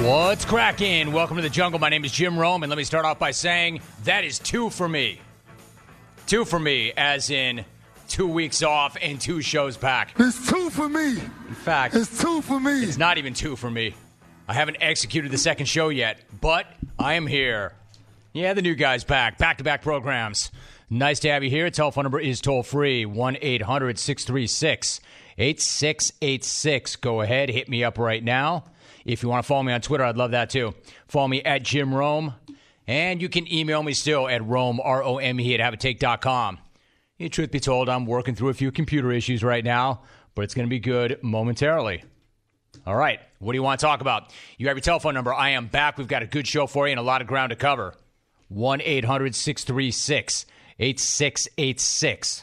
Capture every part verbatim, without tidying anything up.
What's cracking? Welcome to the jungle. My name is Jim Rome, and let me start off by saying that is two for me. Two for me, as in two weeks off and two shows back. It's two for me. In fact, it's two for me. It's not even two for me. I haven't executed the second show yet, but I am here. Yeah, the new guy's back. Back-to-back programs. Nice to have you here. Telephone number is toll-free, one eight hundred six three six eight six eight six. Go ahead, hit me up right now. If you want to follow me on Twitter, I'd love that too. Follow me at Jim Rome. And you can email me still at Rome, R O M E, at have a take dot com. Yeah, truth be told, I'm working through a few computer issues right now, but it's going to be good momentarily. All right, what do you want to talk about? You have your telephone number. I am back. We've got a good show for you and a lot of ground to cover. one eight hundred six three six eight six eight six.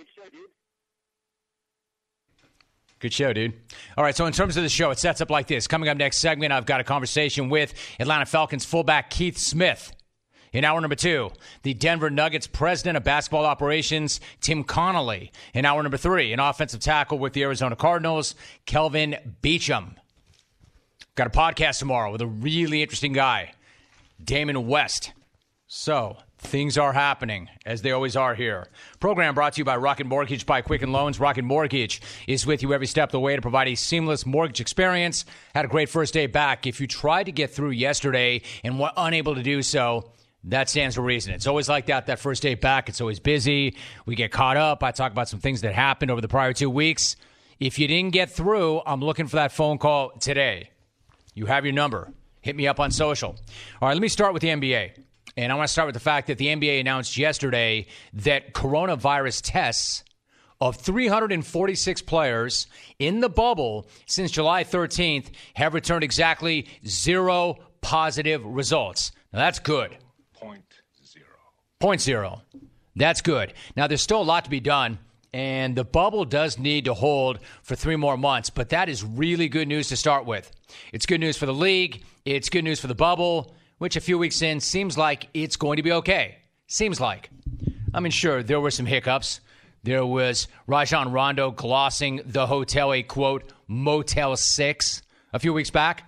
Good show, dude. All right, so in terms of the show, it sets up like this. Coming up next segment, I've got a conversation with Atlanta Falcons fullback Keith Smith. In hour number two, the Denver Nuggets president of basketball operations, Tim Connolly. In hour number three, an offensive tackle with the Arizona Cardinals, Kelvin Beachum. Got a podcast tomorrow with a really interesting guy, Damon West. So, things are happening, as they always are here. Program brought to you by Rocket Mortgage by Quicken Loans. Rocket Mortgage is with you every step of the way to provide a seamless mortgage experience. Had a great first day back. If you tried to get through yesterday and were unable to do so, that stands to reason. It's always like that, that first day back. It's always busy. We get caught up. I talk about some things that happened over the prior two weeks. If you didn't get through, I'm looking for that phone call today. You have your number. Hit me up on social. All right, let me start with the N B A. And I want to start with the fact that the N B A announced yesterday that coronavirus tests of three hundred forty-six players in the bubble since July thirteenth have returned exactly zero positive results. Now, that's good. Point zero. Point zero. That's good. Now, there's still a lot to be done, and the bubble does need to hold for three more months, but that is really good news to start with. It's good news for the league. It's good news for the bubble, which a few weeks in seems like it's going to be okay. Seems like. I mean, sure, there were some hiccups. There was Rajon Rondo glossing the hotel a, quote, Motel six a few weeks back.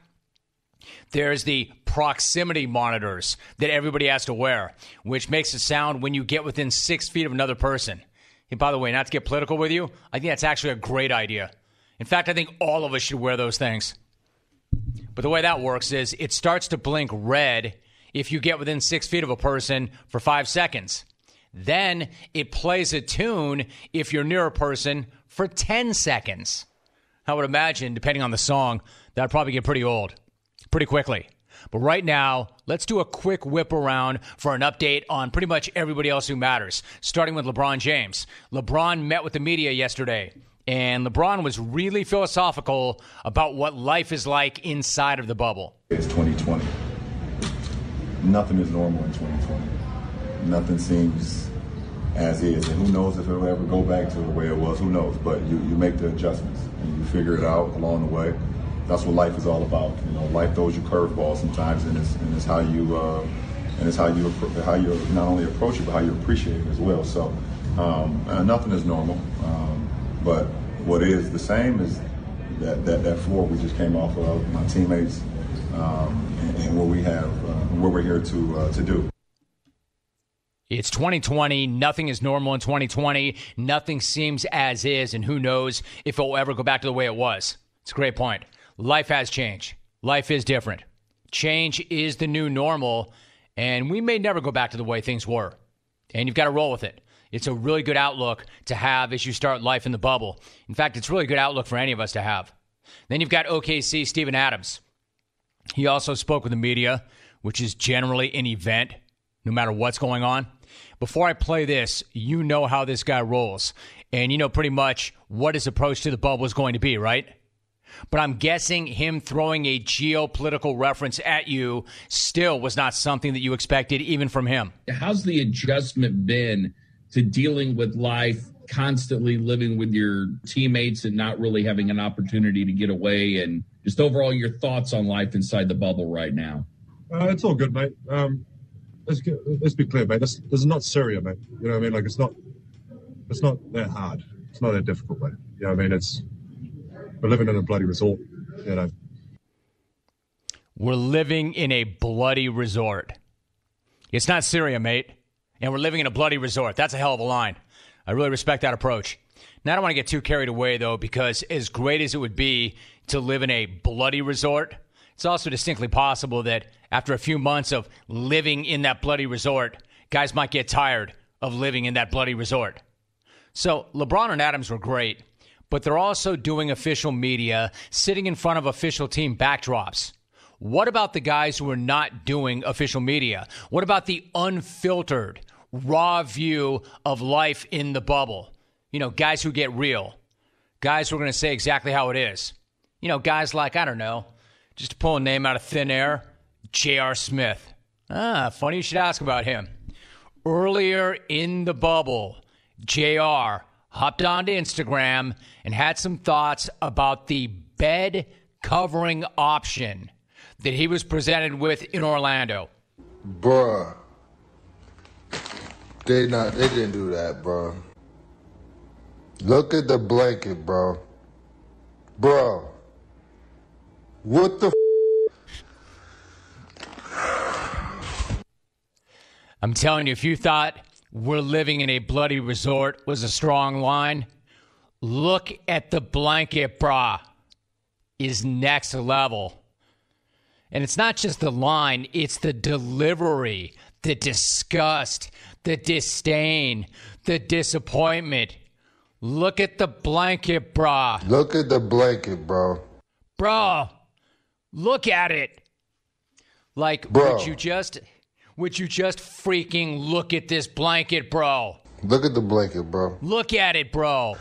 There's the proximity monitors that everybody has to wear, which makes it sound when you get within six feet of another person. And by the way, not to get political with you, I think that's actually a great idea. In fact, I think all of us should wear those things. But the way that works is it starts to blink red if you get within six feet of a person for five seconds. Then it plays a tune if you're near a person for ten seconds. I would imagine, depending on the song, that would probably get pretty old pretty quickly. But right now, let's do a quick whip around for an update on pretty much everybody else who matters, starting with LeBron James. LeBron met with the media yesterday. And LeBron was really philosophical about what life is like inside of the bubble. It's twenty twenty. Nothing is normal in twenty twenty. Nothing seems as is. And who knows if it'll ever go back to the way it was. Who knows? But you, you make the adjustments and you figure it out along the way. That's what life is all about. You know, life throws you curveballs sometimes, and it's, and it's how you uh, and it's how you how you not only approach it, but how you appreciate it as well. So um, uh, nothing is normal. Um, But what is the same is that, that, that floor we just came off of, my teammates, um, and, and what we have, uh, what we're here to uh, to do. It's twenty twenty. Nothing is normal in twenty twenty. Nothing seems as is, and who knows if it will ever go back to the way it was. It's a great point. Life has changed. Life is different. Change is the new normal, and we may never go back to the way things were. And you've got to roll with it. It's a really good outlook to have as you start life in the bubble. In fact, it's really a good outlook for any of us to have. Then you've got O K C Steven Adams. He also spoke with the media, which is generally an event, no matter what's going on. Before I play this, you know how this guy rolls. And you know pretty much what his approach to the bubble is going to be, right? But I'm guessing him throwing a geopolitical reference at you still was not something that you expected, even from him. How's the adjustment been to dealing with life, constantly living with your teammates and not really having an opportunity to get away, and just overall your thoughts on life inside the bubble right now? Uh, it's all good, mate. Um, let's, get, let's be clear, mate. This, this is not Syria, mate. You know what I mean? Like, it's not, it's not that hard. It's not that difficult, mate. You know what I mean? It's, we're living in a bloody resort, you know. We're living in a bloody resort. It's not Syria, mate. And we're living in a bloody resort. That's a hell of a line. I really respect that approach. Now, I don't want to get too carried away, though, because as great as it would be to live in a bloody resort, it's also distinctly possible that after a few months of living in that bloody resort, guys might get tired of living in that bloody resort. So LeBron and Adams were great, but they're also doing official media, sitting in front of official team backdrops. What about the guys who are not doing official media? What about the unfiltered, raw view of life in the bubble? You know, guys who get real. Guys who are going to say exactly how it is. You know, guys like, I don't know, just to pull a name out of thin air, J R. Smith. Ah, funny you should ask about him. Earlier in the bubble, J R hopped onto Instagram and had some thoughts about the bed covering option that he was presented with in Orlando. Bruh. They not they didn't do that, bro. Look at the blanket, bro. Bro. What the f- I'm telling you, if you thought we're living in a bloody resort was a strong line, look at the blanket, brah. Is next level. And it's not just the line, it's the delivery, the disgust, the disdain, the disappointment. Look at the blanket, brah. Look at the blanket, bro. Bro, look at it. Like, bro. would you just, would you just freaking look at this blanket, bro? Look at the blanket, bro. Look at it, bro.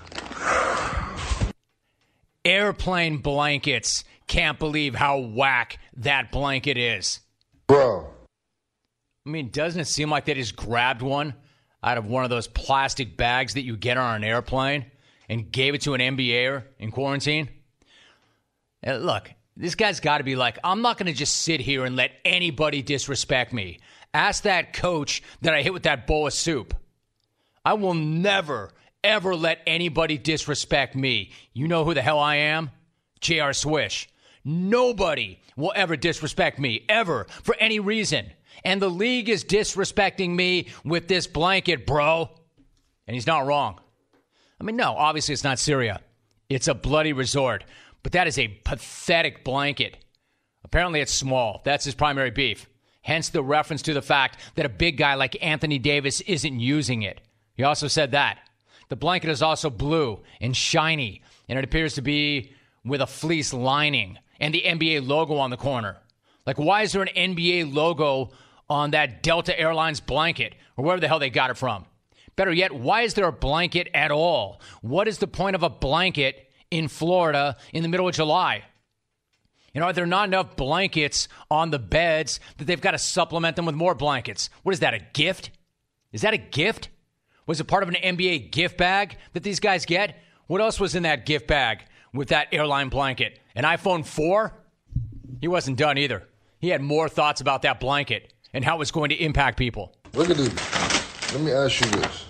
Airplane blankets. Can't believe how whack that blanket is. Bro. I mean, doesn't it seem like they just grabbed one out of one of those plastic bags that you get on an airplane and gave it to an N B A-er in quarantine? And look, this guy's got to be like, I'm not going to just sit here and let anybody disrespect me. Ask that coach that I hit with that bowl of soup. I will never, ever let anybody disrespect me. You know who the hell I am? J R. Swish. Nobody will ever disrespect me, ever, for any reason. And the league is disrespecting me with this blanket, bro. And he's not wrong. I mean, no, obviously it's not Syria. It's a bloody resort. But that is a pathetic blanket. Apparently it's small. That's his primary beef. Hence the reference to the fact that a big guy like Anthony Davis isn't using it. He also said that. The blanket is also blue and shiny, and it appears to be with a fleece lining and the N B A logo on the corner. Like, why is there an N B A logo on that Delta Airlines blanket or wherever the hell they got it from? Better yet, why is there a blanket at all? What is the point of a blanket in Florida in the middle of July? You know, are there not enough blankets on the beds that they've got to supplement them with more blankets? What is that, a gift? Is that a gift? Was it part of an N B A gift bag that these guys get? What else was in that gift bag with that airline blanket? An iPhone four? He wasn't done either. He had more thoughts about that blanket and how it's going to impact people. Look at this. Let me ask you this.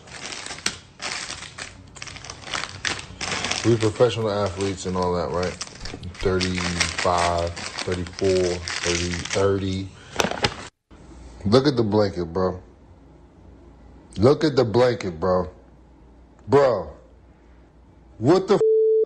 We're professional athletes and all that, right? thirty-five, thirty-four, thirty, thirty. Look at the blanket, bro. Look at the blanket, bro. Bro. What the f-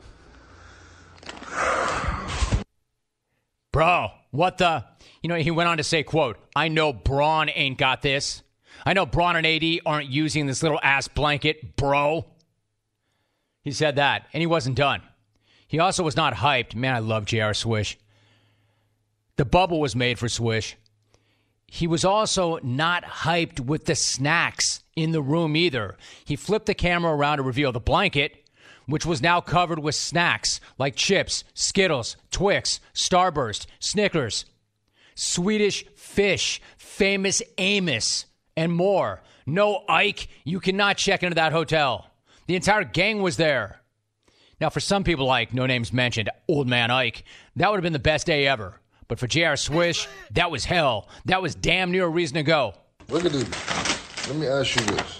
Bro, what the? You know, he went on to say, quote, I know Braun ain't got this. I know Braun and A D aren't using this little ass blanket, bro. He said that, and he wasn't done. He also was not hyped. Man, I love J R. Swish. The bubble was made for Swish. He was also not hyped with the snacks in the room either. He flipped the camera around to reveal the blanket, which was now covered with snacks like chips, Skittles, Twix, Starburst, Snickers, Swedish Fish, Famous Amos, and more. No, Ike, you cannot check into that hotel. The entire gang was there. Now, for some people like, no names mentioned, Old Man Ike, that would have been the best day ever. But for J R. Swish, that was hell. That was damn near a reason to go. Look at this. Let me ask you this.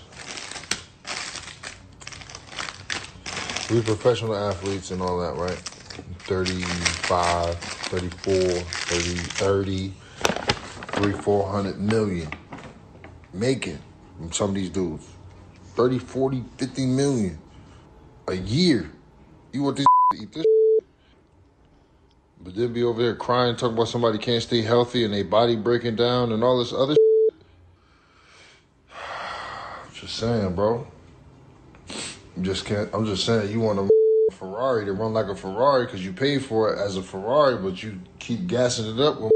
We're professional athletes and all that, right? thirty-five, thirty-four, thirty, thirty, three, four hundred million. Making from some of these dudes. thirty, forty, fifty million a year. You want this to eat this? But then be over there crying, talking about somebody can't stay healthy and their body breaking down and all this other shit. Just saying, bro. You just can't. I'm just saying, you want a Ferrari to run like a Ferrari because you paid for it as a Ferrari, but you keep gassing it up with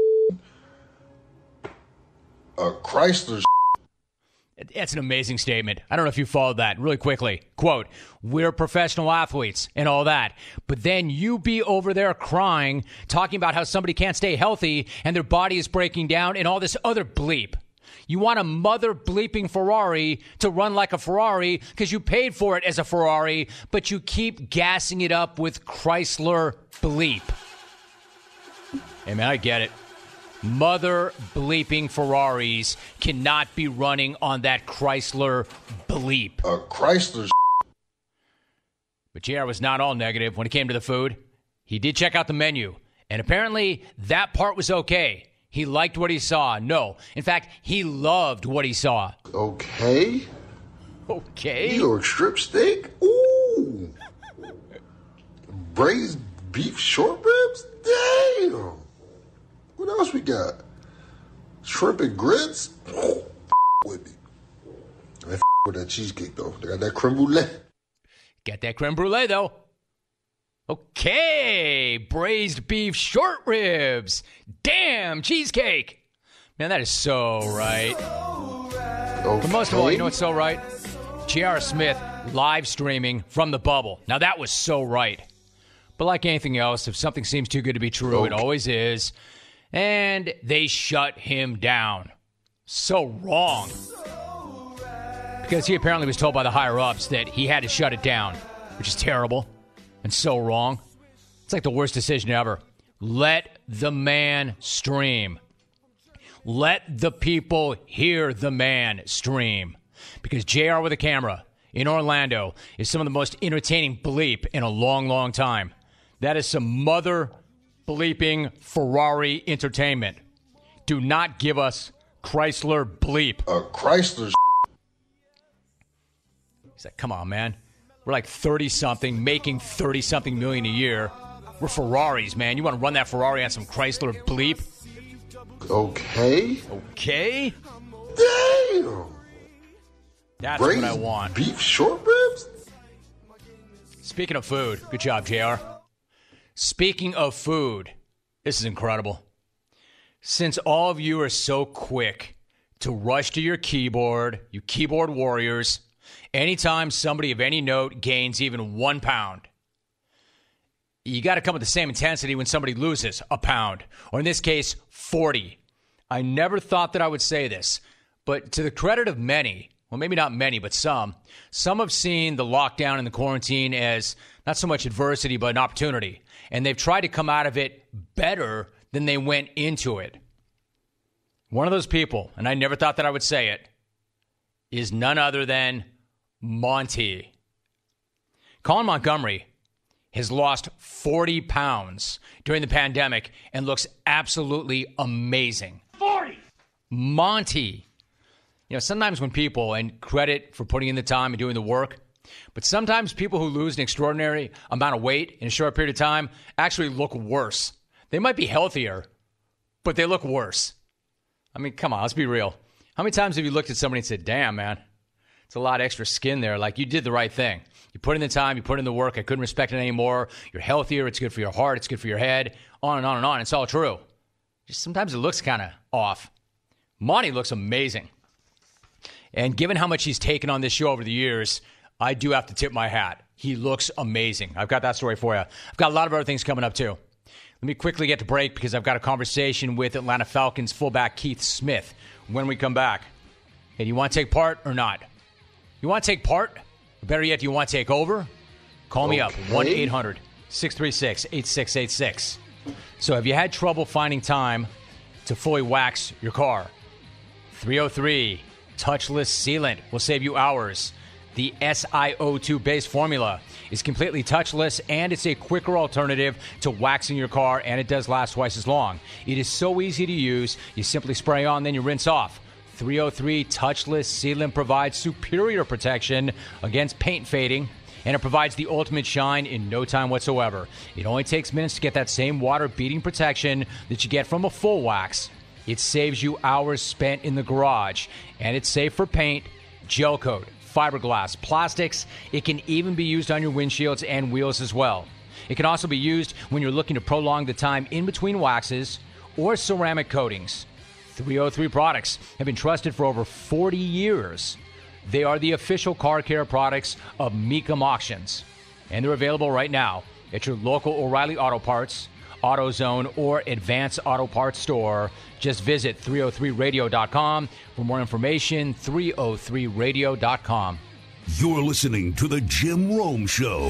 a Chrysler. That's an amazing statement. I don't know if you followed that really quickly. Quote, we're professional athletes and all that. But then you be over there crying, talking about how somebody can't stay healthy and their body is breaking down and all this other bleep. You want a mother bleeping Ferrari to run like a Ferrari because you paid for it as a Ferrari, but you keep gassing it up with Chrysler bleep. Hey, man, I get it. Mother bleeping Ferraris cannot be running on that Chrysler bleep. A Chrysler. But J R was not all negative when it came to the food. He did check out the menu, and apparently that part was okay. He liked what he saw. No. In fact, he loved what he saw. Okay. Okay. New York strip steak? Ooh. Braised beef short ribs? Damn. What else we got? Shrimp and grits? Oh, with me. I with that cheesecake, though. They got that creme brulee. Got that creme brulee, though. Okay. Braised beef short ribs. Damn, cheesecake. Man, that is so right. Okay. But most of all, you know what's so right? J R. Smith live streaming from the bubble. Now, that was so right. But like anything else, if something seems too good to be true, okay. It always is. And they shut him down. So wrong. Because he apparently was told by the higher-ups that he had to shut it down, which is terrible and so wrong. It's like the worst decision ever. Let the man stream. Let the people hear the man stream. Because J R with a camera in Orlando is some of the most entertaining bleep in a long, long time. That is some mother bleeping Ferrari entertainment. Do not give us Chrysler bleep. A Chrysler. He's like, come on, man. We're like thirty-something, making thirty-something million a year. We're Ferraris, man. You want to run that Ferrari on some Chrysler bleep? Okay. Okay. Damn. That's Braised what I want. Beef short ribs? Speaking of food, good job, J R. Speaking of food, this is incredible. Since all of you are so quick to rush to your keyboard, you keyboard warriors, anytime somebody of any note gains even one pound, you got to come with the same intensity when somebody loses a pound, or in this case, forty. I never thought that I would say this, but to the credit of many, well, maybe not many, but some, some have seen the lockdown and the quarantine as not so much adversity, but an opportunity. And they've tried to come out of it better than they went into it. One of those people, and I never thought that I would say it, is none other than Monty. Colin Montgomery has lost forty pounds during the pandemic and looks absolutely amazing. forty! Monty. You know, sometimes when people, and credit for putting in the time and doing the work, but sometimes people who lose an extraordinary amount of weight in a short period of time actually look worse. They might be healthier, but they look worse. I mean, come on, let's be real. How many times have you looked at somebody and said, damn, man, it's a lot of extra skin there. Like, you did the right thing. You put in the time, you put in the work. I couldn't respect it anymore. You're healthier. It's good for your heart. It's good for your head. On and on and on. It's all true. Just sometimes it looks kind of off. Monty looks amazing. And given how much he's taken on this show over the years, I do have to tip my hat. He looks amazing. I've got that story for you. I've got a lot of other things coming up, too. Let me quickly get to break because I've got a conversation with Atlanta Falcons fullback Keith Smith when we come back. Hey, do you want to take part or not? You want to take part? Or better yet, do you want to take over? Call me okay. up, one eight hundred six three six eight six eight six. So have you had trouble finding time to fully wax your car? three oh three Touchless Sealant will save you hours The S i O two base formula is completely touchless, and it's a quicker alternative to waxing your car, and it does last twice as long. It is so easy to use. You simply spray on, then you rinse off. three oh three touchless sealant provides superior protection against paint fading, and it provides the ultimate shine in no time whatsoever. It only takes minutes to get that same water-beating protection that you get from a full wax. It saves you hours spent in the garage, and it's safe for paint, gel coat, fiberglass, plastics. It can even be used on your windshields and wheels as well. It can also be used when you're looking to prolong the time in between waxes or ceramic coatings. three oh three products have been trusted for over forty years. They are the official car care products of Mecum Auctions, and they're available right now at your local O'Reilly Auto Parts, AutoZone, or Advance Auto Parts store. Just visit three oh three radio dot com for more information. three oh three radio dot com. You're listening to The Jim Rome Show.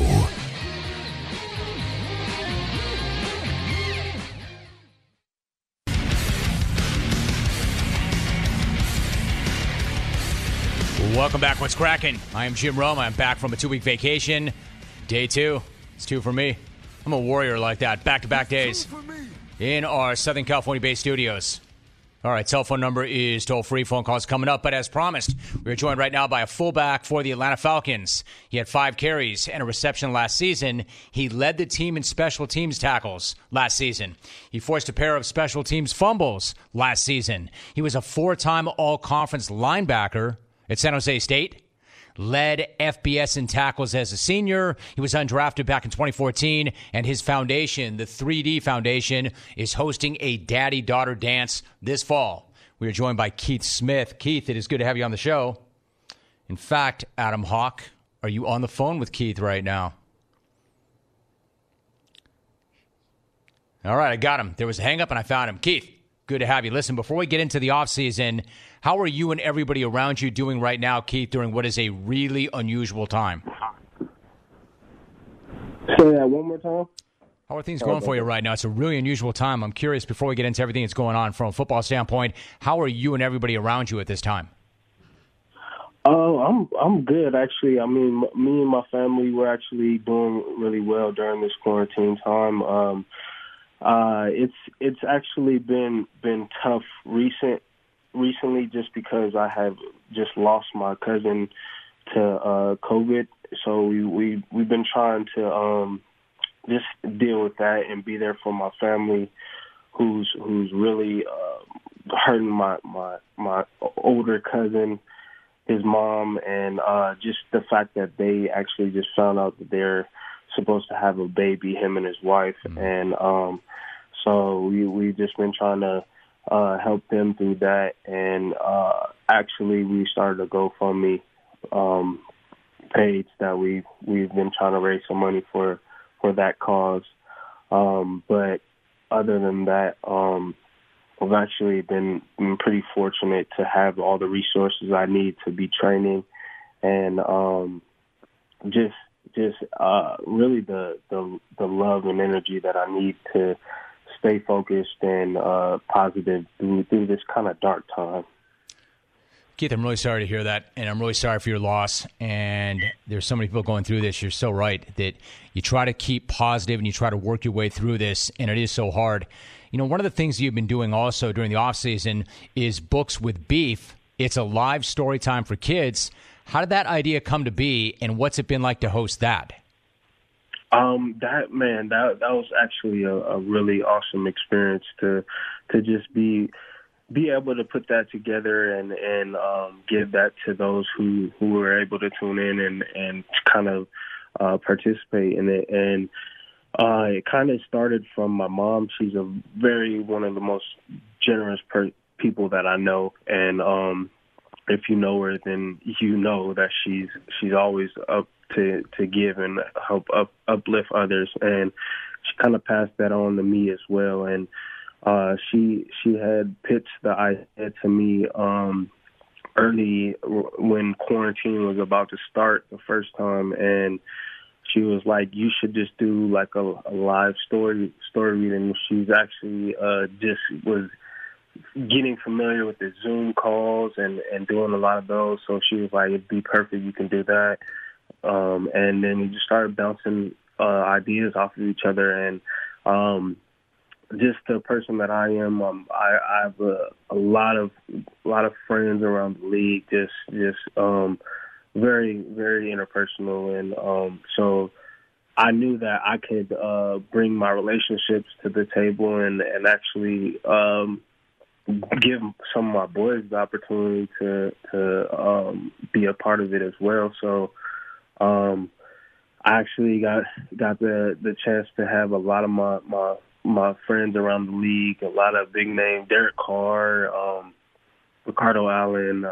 Welcome back. What's cracking? I am Jim Rome. I'm back from a two-week vacation. Day two. It's two for me. I'm a warrior like that. Back-to-back days in our Southern California-based studios. All right, cell phone number is toll-free. Phone calls coming up. But as promised, we're joined right now by a fullback for the Atlanta Falcons. He had five carries and a reception last season. He led the team in special teams tackles last season. He forced a pair of special teams fumbles last season. He was a four-time all-conference linebacker at San Jose State. Led F B S in tackles as a senior. He was undrafted back in twenty fourteen, and his foundation, the three D Foundation, is hosting a daddy-daughter dance this fall. We are joined by Keith Smith. Keith, it is good to have you on the show. In fact, Adam Hawk, are you on the phone with Keith right now? All right, I got him. There was a hang-up, and I found him. Keith, good to have you. Listen, before we get into the offseason, how are you and everybody around you doing right now, Keith, during what is a really unusual time? Say that one more time. How are things going for you right now? It's a really unusual time. I'm curious, before we get into everything that's going on from a football standpoint, how are you and everybody around you at this time? Oh, uh, I'm I'm good, actually. I mean, me and my family, we're actually doing really well during this quarantine time. Um, uh, it's it's actually been been tough recent. recently just because I have just lost my cousin to uh, COVID. So we, we, we've been trying to um, just deal with that and be there for my family who's who's really uh, hurting my, my, my older cousin, his mom, and uh, just the fact that they actually just found out that they're supposed to have a baby, him and his wife. Mm-hmm. And um, so we, we've just been trying to Uh, help them through that, and uh, actually we started a GoFundMe um, page that we we've been trying to raise some money for for that cause. Um, but other than that, um, I've actually been, been pretty fortunate to have all the resources I need to be training, and um, just just uh, really the, the the love and energy that I need to stay focused and uh, positive through, through this kind of dark time. Keith, I'm really sorry to hear that, and I'm really sorry for your loss. And there's so many people going through this. You're so right that you try to keep positive and you try to work your way through this, and it is so hard. You know, one of the things you've been doing also during the offseason is Books with Beef. It's a live story time for kids. How did that idea come to be, and what's it been like to host that? Um, that man, that that was actually a, a really awesome experience to to just be be able to put that together and and um, give that to those who, who were able to tune in and and kind of uh, participate in it. And uh, it kind of started from my mom. She's a very one of the most generous per- people that I know, and um, if you know her, then you know that she's she's always up to to give and help up, uplift others, and she kind of passed that on to me as well. And uh, she she had pitched the idea to me um, early when quarantine was about to start the first time, and she was like, "You should just do like a, a live story story reading." She's actually uh, just was getting familiar with the Zoom calls and, and doing a lot of those. So she was like, it'd be perfect. You can do that. Um, and then we just started bouncing uh, ideas off of each other. And um, just the person that I am, um, I, I have a, a lot of a lot of friends around the league. Just just um, very very interpersonal, and um, so I knew that I could uh, bring my relationships to the table and and actually um, give some of my boys the opportunity to to um, be a part of it as well. So um, I actually got got the the chance to have a lot of my my my friends around the league, a lot of big name, Derek Carr, um, Ricardo Allen,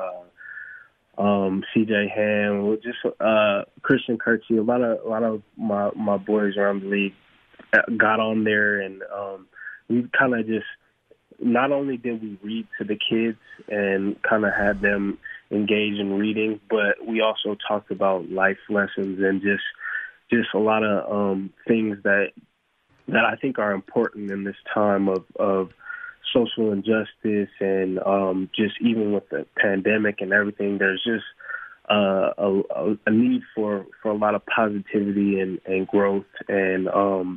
uh, um, C J Ham, just uh, Christian Kirksey. A lot of a lot of my, my boys around the league got on there, and um, we kind of just not only did we read to the kids and kind of had them engage in reading, but we also talked about life lessons and just just a lot of um, things that. that I think are important in this time of, of social injustice and um, just even with the pandemic and everything, there's just uh, a, a need for, for a lot of positivity and, and growth. And um,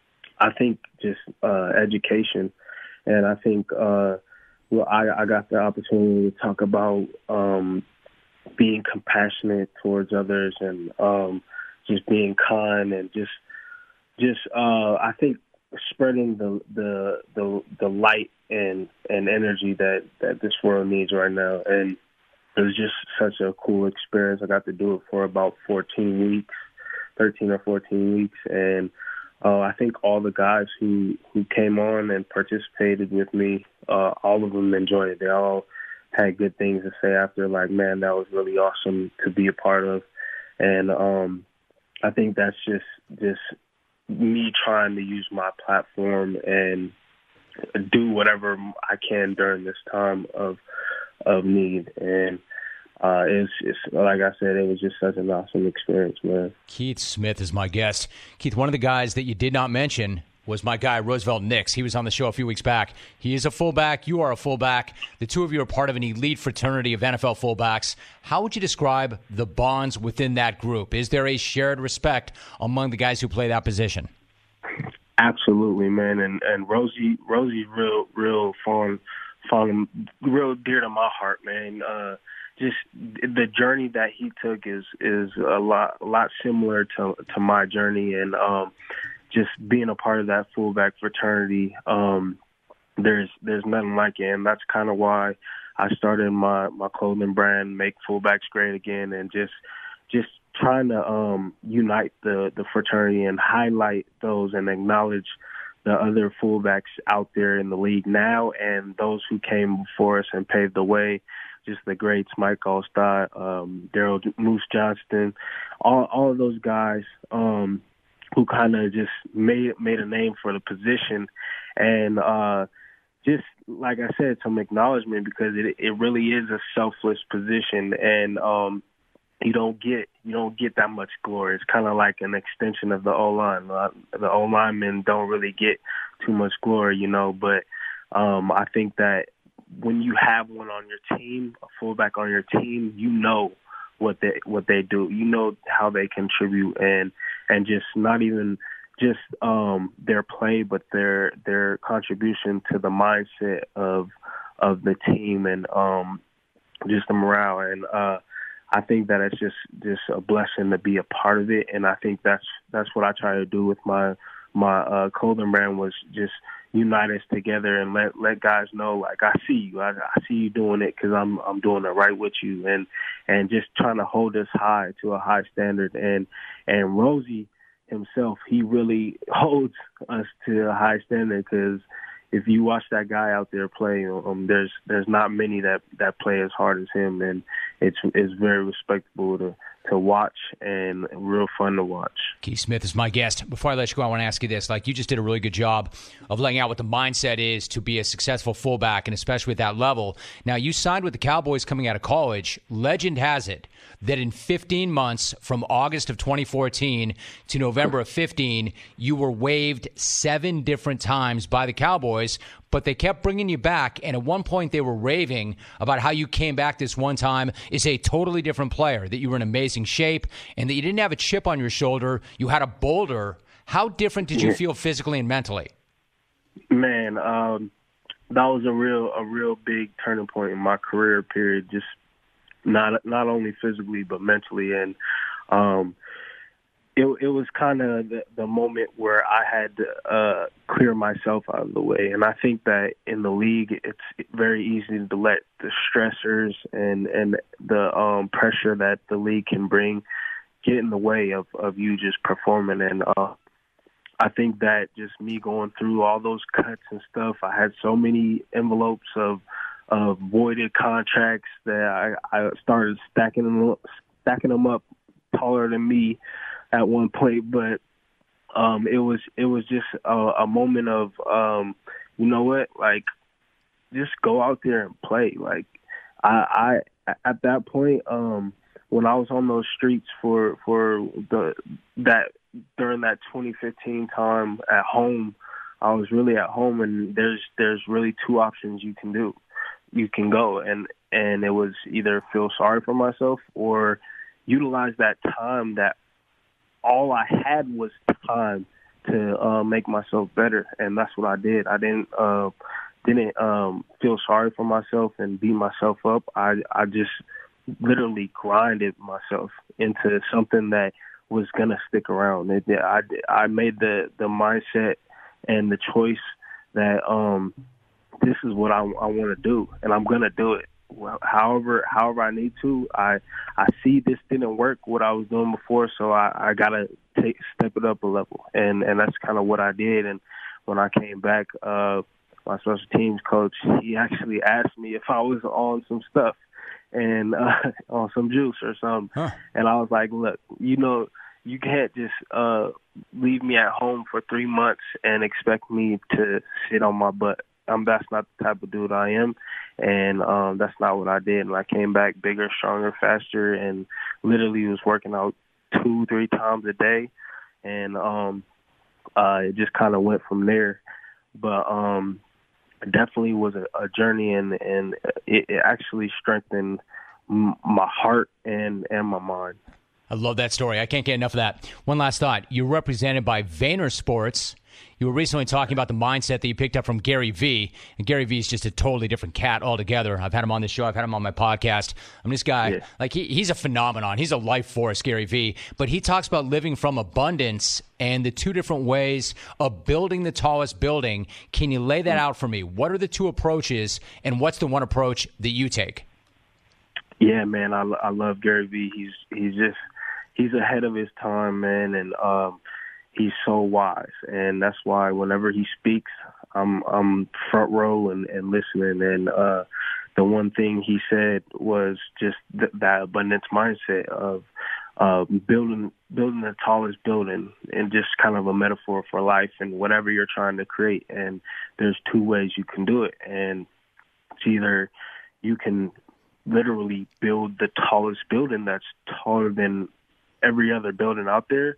I think just uh, education. And I think uh, well, I, I got the opportunity to talk about um, being compassionate towards others and um, just being kind and just Just, uh, I think, spreading the, the the the light and and energy that, that this world needs right now. And it was just such a cool experience. I got to do it for about fourteen weeks, thirteen or fourteen weeks. And uh, I think all the guys who, who came on and participated with me, uh, all of them enjoyed it. They all had good things to say after, like, man, that was really awesome to be a part of. And um, I think that's just just – me trying to use my platform and do whatever I can during this time of of need. And uh, it's, it's like I said, it was just such an awesome experience, man. Keith Smith is my guest. Keith, one of the guys that you did not mention was my guy, Roosevelt Nix. He was on the show a few weeks back. He is a fullback. You are a fullback. The two of you are part of an elite fraternity of N F L fullbacks. How would you describe the bonds within that group? Is there a shared respect among the guys who play that position? Absolutely, man. And and Rosie, Rosie's real, real fond, fond, real dear to my heart, man. Uh, just the journey that he took is is a lot, a lot similar to to my journey, and um, just being a part of that fullback fraternity, um, there's there's nothing like it, and that's kind of why I started my, my clothing brand, Make Fullbacks Great Again, and just just trying to um, unite the, the fraternity and highlight those and acknowledge the other fullbacks out there in the league now and those who came before us and paved the way, just the greats, Mike Alstott, um, Daryl Moose Johnston, all all of those guys. Um, who kind of just made made a name for the position, and uh, just like I said, some acknowledgement because it it really is a selfless position, and um, you don't get you don't get that much glory. It's kind of like an extension of the O-line. Uh, the O-linemen don't really get too much glory, you know. But um, I think that when you have one on your team, a fullback on your team, you know what they what they do. You know how they contribute, and and just not even just um, their play, but their their contribution to the mindset of of the team and um, just the morale. And uh, I think that it's just just a blessing to be a part of it. And I think that's that's what I try to do with my my uh, clothing brand, was just unite us together and let let guys know, like, I see you, I, I see you doing it because I'm I'm doing it right with you, and and just trying to hold us high to a high standard. And and Rosie himself, he really holds us to a high standard, because if you watch that guy out there play, um, there's there's not many that, that play as hard as him, and it's it's very respectable to, to watch and real fun to watch. Keith Smith is my guest. Before I let you go, I want to ask you this. Like, you just did a really good job of laying out what the mindset is to be a successful fullback, and especially at that level. Now, you signed with the Cowboys coming out of college. Legend has it that in fifteen months, from August of twenty fourteen to November of fifteen, you were waived seven different times by the Cowboys, but they kept bringing you back. And at one point, they were raving about how you came back this one time as a totally different player, that you were in amazing shape and that you didn't have a chip on your shoulder. You had a boulder. How different did you feel physically and mentally? Man, um, that was a real a real big turning point in my career period, just not not only physically but mentally. And um, it it was kind of the, the moment where I had to uh, clear myself out of the way. And I think that in the league, it's very easy to let the stressors and, and the um, pressure that the league can bring get in the way of, of you just performing. And uh, I think that just me going through all those cuts and stuff, I had so many envelopes of of voided contracts that I, I started stacking them, stacking them up taller than me at one point. But um, it was it was just a, a moment of, um, you know what, like, just go out there and play. Like, I, I at that point, um, when I was on those streets for for the that. during that twenty fifteen time at home, I was really at home, and there's there's really two options you can do. You can go, and, and it was either feel sorry for myself or utilize that time that all I had was time to uh, make myself better, and that's what I did. I didn't uh, didn't um, feel sorry for myself and beat myself up. I I just literally grinded myself into something that was going to stick around. It, I, I made the, the mindset and the choice that um, this is what I, I want to do, and I'm going to do it. Well, however, however I need to. I I see this didn't work what I was doing before, so I, I got to take step it up a level, and, and that's kind of what I did. And when I came back, uh, my special teams coach, he actually asked me if I was on some stuff and uh, on some juice or something. Huh. And I was like, look, you know, you can't just uh, leave me at home for three months and expect me to sit on my butt. Um, that's not the type of dude I am, and um, that's not what I did. And I came back bigger, stronger, faster, and literally was working out two, three times a day. And um, uh, it just kind of went from there. But um, it definitely was a, a journey, and, and it, it actually strengthened m- my heart and, and my mind. I love that story. I can't get enough of that. One last thought. You're represented by Vayner Sports. You were recently talking about the mindset that you picked up from Gary Vee. And Gary Vee is just a totally different cat altogether. I've had him on this show. I've had him on my podcast. I mean, this guy, yeah. like he, he's a phenomenon. He's a life force, Gary Vee. But he talks about living from abundance and the two different ways of building the tallest building. Can you lay that out for me? What are the two approaches, and what's the one approach that you take? Yeah, man, I, I love Gary Vee. He's he's just he's ahead of his time, man, and um, he's so wise. And that's why whenever he speaks, I'm I'm front row and, and listening. And uh, the one thing he said was just th- that abundance mindset of uh, building building the tallest building, and just kind of a metaphor for life and whatever you're trying to create. And there's two ways you can do it, and it's either you can literally build the tallest building that's taller than every other building out there,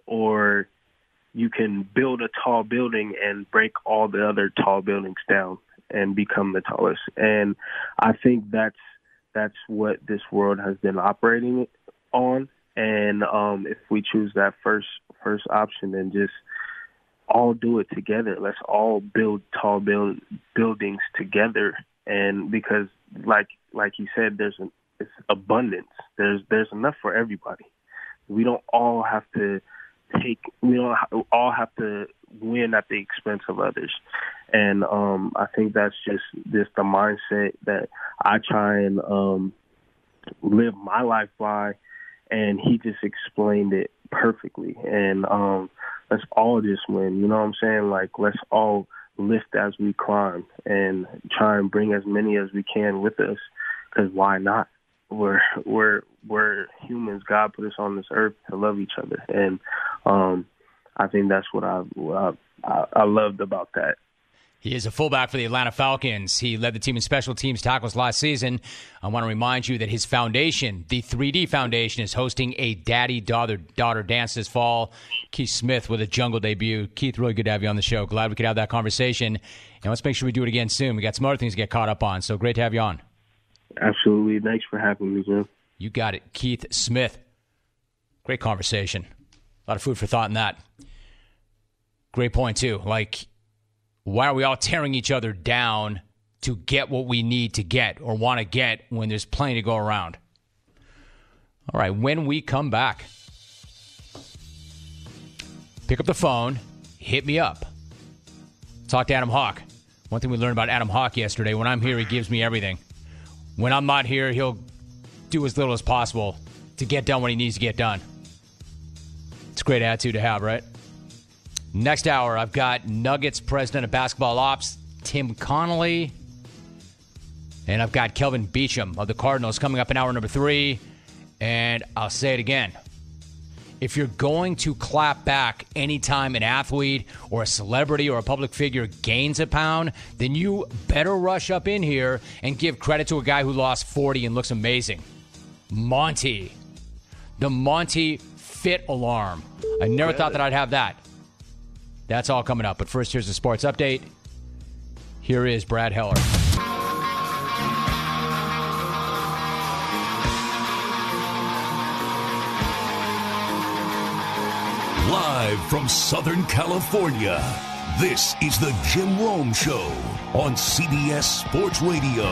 or you can build a tall building and break all the other tall buildings down and become the tallest. And I think that's that's what this world has been operating on. And um, if we choose that first first option, then just all do it together. Let's all build tall build, buildings together. And because, like like you said, there's an it's abundance. There's there's enough for everybody. We don't all have to take. We don't all have to win at the expense of others. And um, I think that's just just the mindset that I try and um, live my life by. And he just explained it perfectly. And um, let's all just win. You know what I'm saying? Like, let's all lift as we climb and try and bring as many as we can with us, because why not? We're we're we're humans. God put us on this earth to love each other, and um, I think that's what I what I, I, I loved about that. He is a fullback for the Atlanta Falcons. He led the team in special teams tackles last season. I want to remind you that his foundation, the three D Foundation, is hosting a daddy-daughter daughter dance this fall. Keith Smith with a jungle debut. Keith, really good to have you on the show. Glad we could have that conversation. And let's make sure we do it again soon. We got some other things to get caught up on, so great to have you on. Absolutely. Thanks for having me, Jim. You got it. Keith Smith. Great conversation. A lot of food for thought in that. Great point, too. Like, why are we all tearing each other down to get what we need to get or want to get when there's plenty to go around? All right, when we come back, pick up the phone, hit me up. Talk to Adam Hawk. One thing we learned about Adam Hawk yesterday, when I'm here, he gives me everything. When I'm not here, he'll do as little as possible to get done what he needs to get done. It's a great attitude to have, right? Next hour, I've got Nuggets president of basketball ops, Tim Connolly. And I've got Kelvin Beachum of the Cardinals coming up in hour number three. And I'll say it again. If you're going to clap back anytime an athlete or a celebrity or a public figure gains a pound, then you better rush up in here and give credit to a guy who lost forty and looks amazing. Monty. The Monty Fit Alarm. I never thought that I'd have that. That's all coming up. But first, here's the sports update. Here is Brad Heller. Live from Southern California, this is the Jim Rome Show on C B S Sports Radio.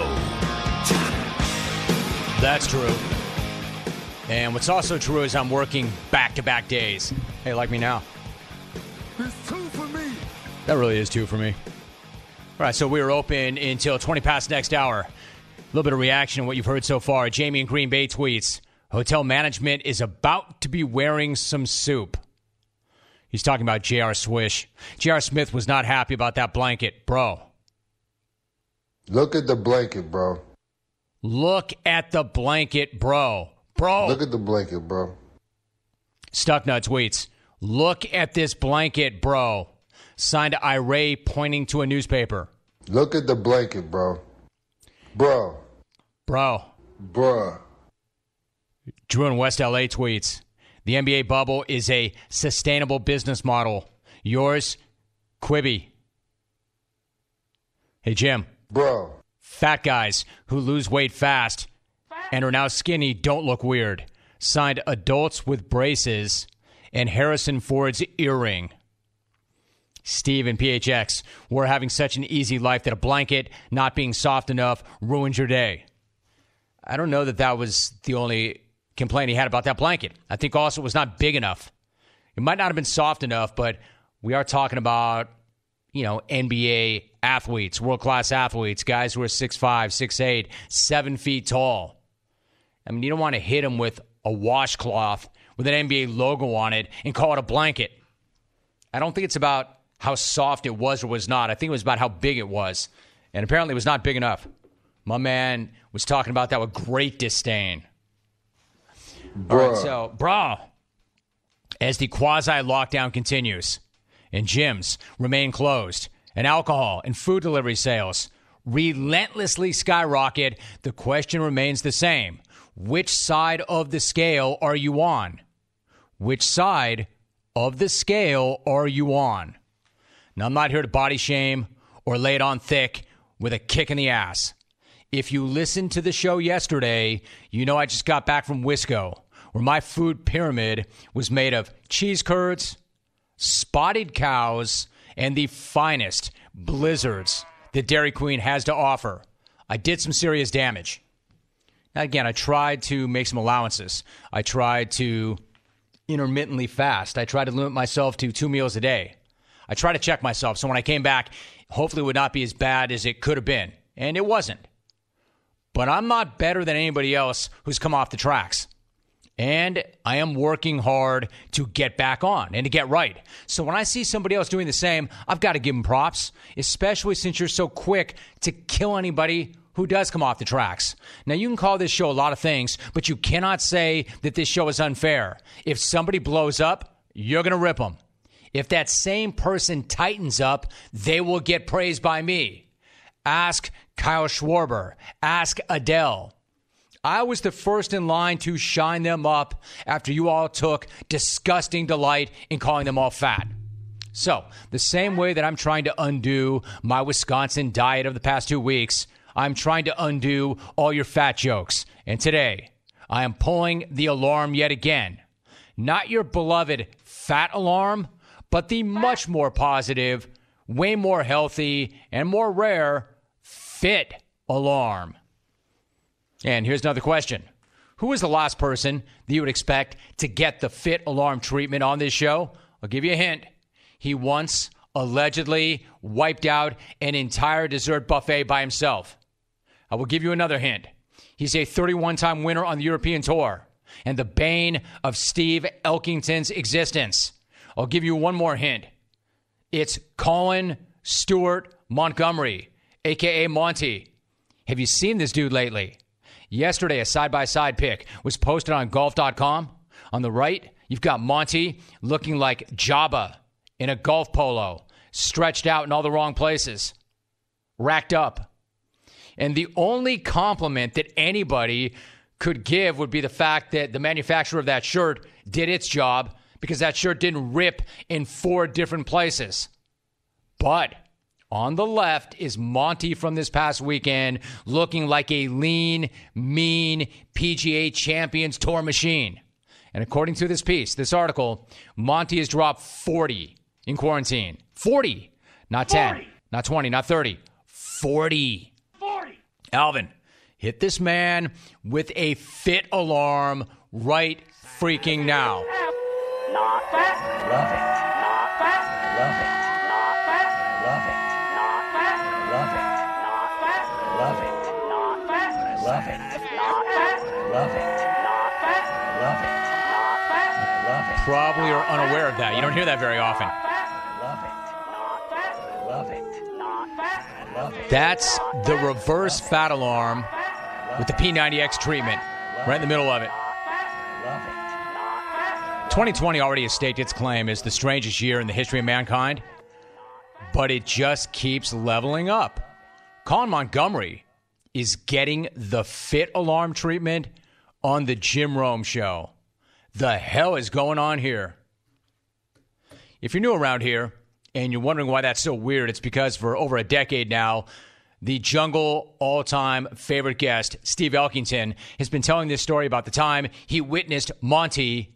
That's true. And what's also true is I'm working back-to-back days. Hey, like me now. It's two for me. That really is two for me. All right, so we are open until twenty past next hour. A little bit of reaction to what you've heard so far. Jamie in Green Bay tweets, hotel management is about to be wearing some soup. He's talking about J R. Swish. J R. Smith was not happy about that blanket. Bro. Look at the blanket, bro. Look at the blanket, bro. Bro. Look at the blanket, bro. Stucknut tweets, look at this blanket, bro. Signed Iray pointing to a newspaper. Look at the blanket, bro. Bro. Bro. Bruh. Drew in West L A tweets, the N B A bubble is a sustainable business model. Yours, Quibby. Hey, Jim. Bro. Fat guys who lose weight fast and are now skinny don't look weird. Signed Adults with Braces and Harrison Ford's earring. Steve in P H X, we're having such an easy life that a blanket not being soft enough ruins your day. I don't know that that was the only complaint he had about that blanket. I think also it was not big enough. It might not have been soft enough, but we are talking about, you know, N B A athletes, world-class athletes, guys who are six five, six eight, seven feet tall. I mean, you don't want to hit them with a washcloth with an N B A logo on it and call it a blanket. I don't think it's about how soft it was or was not. I think it was about how big it was. And apparently it was not big enough. My man was talking about that with great disdain. Bruh. All right, so, bro, as the quasi-lockdown continues and gyms remain closed and alcohol and food delivery sales relentlessly skyrocket, the question remains the same. Which side of the scale are you on? Which side of the scale are you on? Now, I'm not here to body shame or lay it on thick with a kick in the ass. If you listened to the show yesterday, you know I just got back from Wisco, where my food pyramid was made of cheese curds, spotted cows, and the finest blizzards that Dairy Queen has to offer. I did some serious damage. Now, again, I tried to make some allowances. I tried to intermittently fast. I tried to limit myself to two meals a day. I tried to check myself, so when I came back, hopefully it would not be as bad as it could have been. And it wasn't. But I'm not better than anybody else who's come off the tracks. And I am working hard to get back on and to get right. So when I see somebody else doing the same, I've got to give them props, especially since you're so quick to kill anybody who does come off the tracks. Now, you can call this show a lot of things, but you cannot say that this show is unfair. If somebody blows up, you're going to rip them. If that same person tightens up, they will get praised by me. Ask Kyle Schwarber. Ask Adele. I was the first in line to shine them up after you all took disgusting delight in calling them all fat. So, the same way that I'm trying to undo my Wisconsin diet of the past two weeks, I'm trying to undo all your fat jokes. And today, I am pulling the alarm yet again. Not your beloved fat alarm, but the much more positive, way more healthy, and more rare fit alarm. And here's another question. Who is the last person that you would expect to get the fit alarm treatment on this show? I'll give you a hint. He once allegedly wiped out an entire dessert buffet by himself. I will give you another hint. He's a thirty-one-time winner on the European Tour and the bane of Steve Elkington's existence. I'll give you one more hint. It's Colin Stewart Montgomery, a k a. Monty. Have you seen this dude lately? Yesterday, a side-by-side pic was posted on golf dot com. On the right, you've got Monty looking like Jabba in a golf polo, stretched out in all the wrong places, racked up. And the only compliment that anybody could give would be the fact that the manufacturer of that shirt did its job because that shirt didn't rip in four different places. But on the left is Monty from this past weekend looking like a lean, mean P G A Champions Tour machine. And according to this piece, this article, Monty has dropped forty in quarantine. forty. Not ten, forty. Not twenty, not thirty. forty. forty. Alvin, hit this man with a fit alarm right freaking now. Not fat. Love it. Not fat. Love it. Not fat. Love it. Not fat. Love it. Not fat. Love it. Not fat. Love it. Not fat. Love it. Not fat. Love it. Not fat. Love it. Probably are unaware of that. You don't hear that very often. Love it. Not fat. Love it. Not fat. Love it. That's the reverse fat alarm with the P ninety X treatment right in the middle of it. twenty twenty already has staked its claim as the strangest year in the history of mankind, but it just keeps leveling up. Colin Montgomery is getting the fit alarm treatment on the Jim Rome Show. The hell is going on here? If you're new around here and you're wondering why that's so weird, it's because for over a decade now, the Jungle all-time favorite guest, Steve Elkington, has been telling this story about the time he witnessed Monty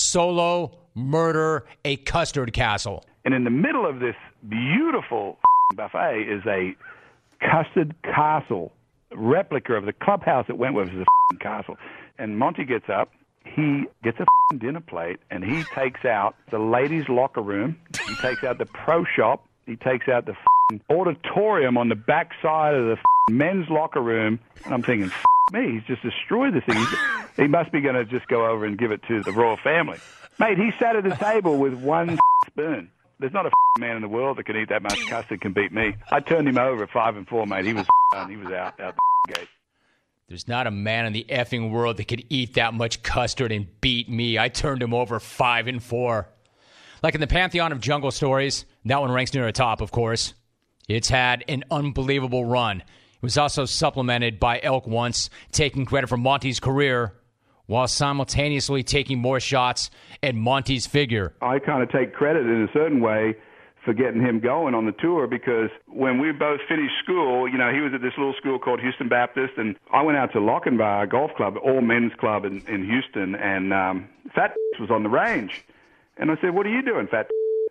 solo murder a custard castle. And in the middle of this beautiful buffet is a custard castle, replica of the clubhouse at Wentworth is a castle. And Monty gets up, he gets a dinner plate, and he takes out the ladies' locker room, he takes out the pro shop, he takes out the auditorium on the back side of the men's locker room, and I'm thinking, me, he's just destroyed this thing. He's, he must be going to just go over and give it to the royal family. Mate, he sat at the table with one spoon. There's not a man in the world that can eat that much custard can beat me. I turned him over at five and four, mate. He was done. He was out, out the gate. There's not a man in the effing world that could eat that much custard and beat me. I turned him over five and four. Like in the pantheon of jungle stories, that one ranks near the top, of course. It's had an unbelievable run. It was also supplemented by Elk once, taking credit for Monty's career while simultaneously taking more shots at Monty's figure. I kind of take credit in a certain way for getting him going on the tour because when we both finished school, you know, he was at this little school called Houston Baptist, and I went out to Lochinvar Golf Club, all men's club in, in Houston, and um, Fat was on the range. And I said, what are you doing, Fat?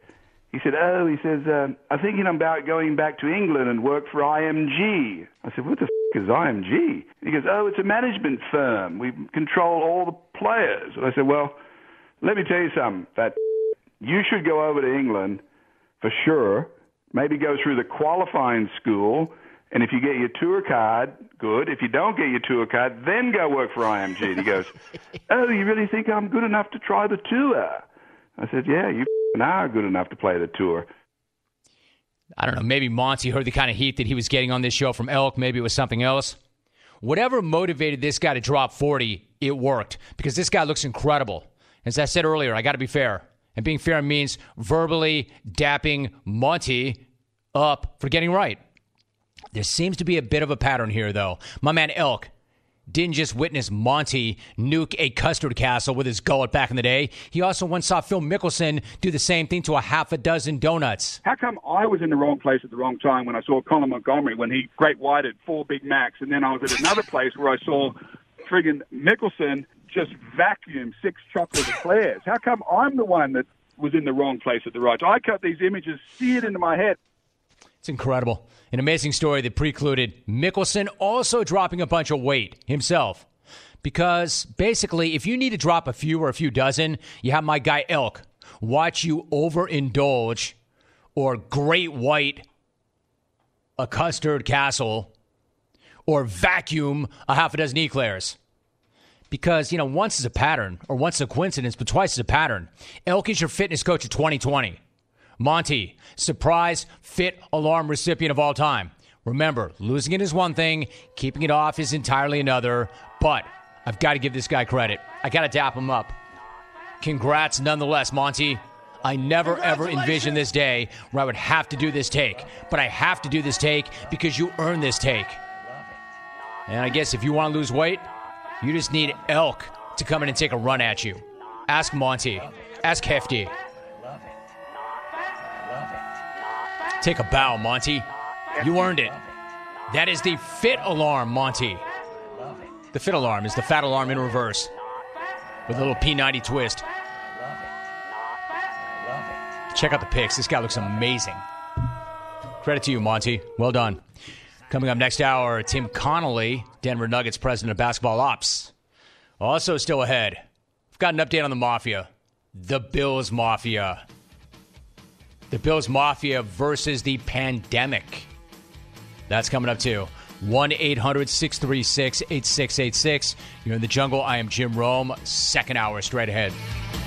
He said, oh, he says, uh, I'm thinking about going back to England and work for I M G. I said, what the f*** is I M G? He goes, oh, it's a management firm. We control all the players. And I said, well, let me tell you something, Fat. You should go over to England for sure, maybe go through the qualifying school, and if you get your tour card, good. If you don't get your tour card, then go work for I M G. And he goes, oh, you really think I'm good enough to try the tour? I said, yeah, you are good enough to play the tour. I don't know, maybe Monty heard the kind of heat that he was getting on this show from Elk. Maybe it was something else. Whatever motivated this guy to drop forty, it worked, because this guy looks incredible. As I said earlier, I got to be fair. And being fair means verbally dapping Monty up for getting right. There seems to be a bit of a pattern here, though. My man Elk didn't just witness Monty nuke a custard castle with his gullet back in the day. He also once saw Phil Mickelson do the same thing to a half a dozen donuts. How come I was in the wrong place at the wrong time when I saw Colin Montgomery when he great whited four Big Macs, and then I was at another place where I saw friggin' Mickelson just vacuum six chocolate eclairs? How come I'm the one that was in the wrong place at the right time? I cut these images seared into my head. It's incredible. An amazing story that precluded Mickelson also dropping a bunch of weight himself. Because basically, if you need to drop a few or a few dozen, you have my guy Elk watch you overindulge or great white a custard castle or vacuum a half a dozen eclairs. Because, you know, once is a pattern, or once is a coincidence, but twice is a pattern. Elk is your fitness coach of twenty twenty. Monty, surprise fit alarm recipient of all time. Remember, losing it is one thing, keeping it off is entirely another, but I've got to give this guy credit. I got to dap him up. Congrats nonetheless, Monty. I never ever envisioned this day where I would have to do this take, but I have to do this take because you earned this take. And I guess if you want to lose weight, you just need Elk to come in and take a run at you. Ask Monty. Ask Hefty. Take a bow, Monty. You earned it. That is the fit alarm, Monty. The fit alarm is the fat alarm in reverse with a little P ninety twist. Check out the pics. This guy looks amazing. Credit to you, Monty. Well done. Coming up next hour, Tim Connolly, Denver Nuggets president of basketball ops. Also still ahead, we've got an update on the Mafia. The Bills Mafia. The Bills Mafia versus the pandemic. That's coming up too. one eight hundred six three six eight six eight six. You're in the jungle. I am Jim Rome. Second hour straight ahead.